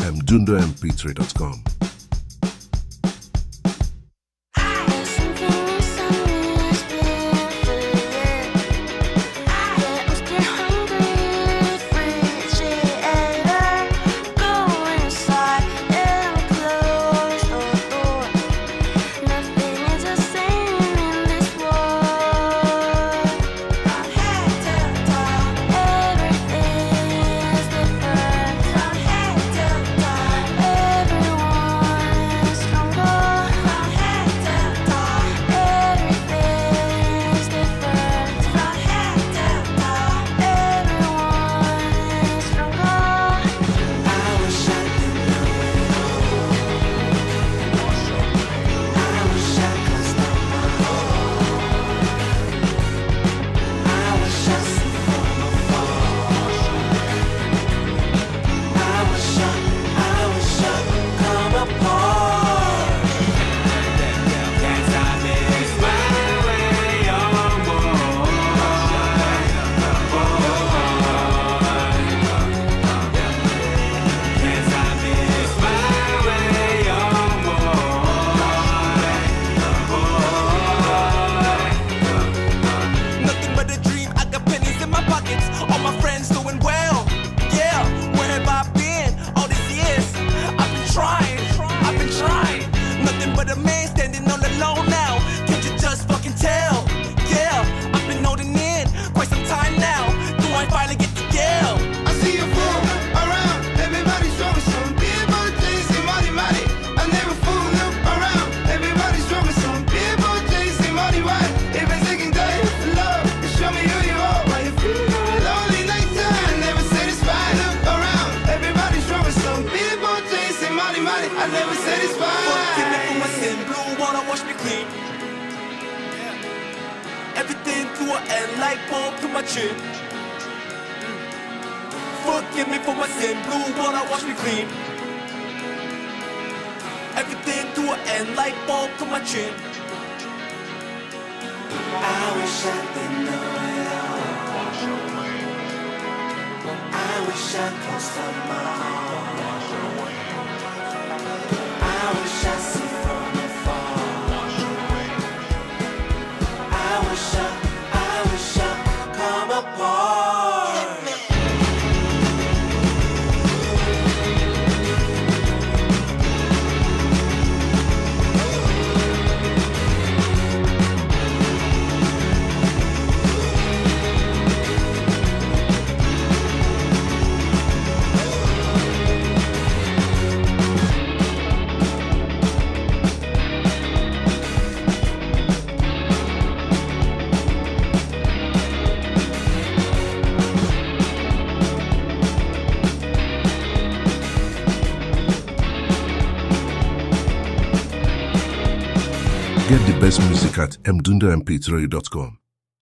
mdundomp3.com. I never satisfied. Forgive me for my sin, blue wanna wash me clean. Everything to an end like bulb to my chin. Forgive me for my sin, blue wanna wash me clean. Everything to an end like bulb to my chin. I wish I didn't know it all. I wish I could stop my heart. I wish I see from afar. I wish I come apart. Get the best music at mdundomp3.com.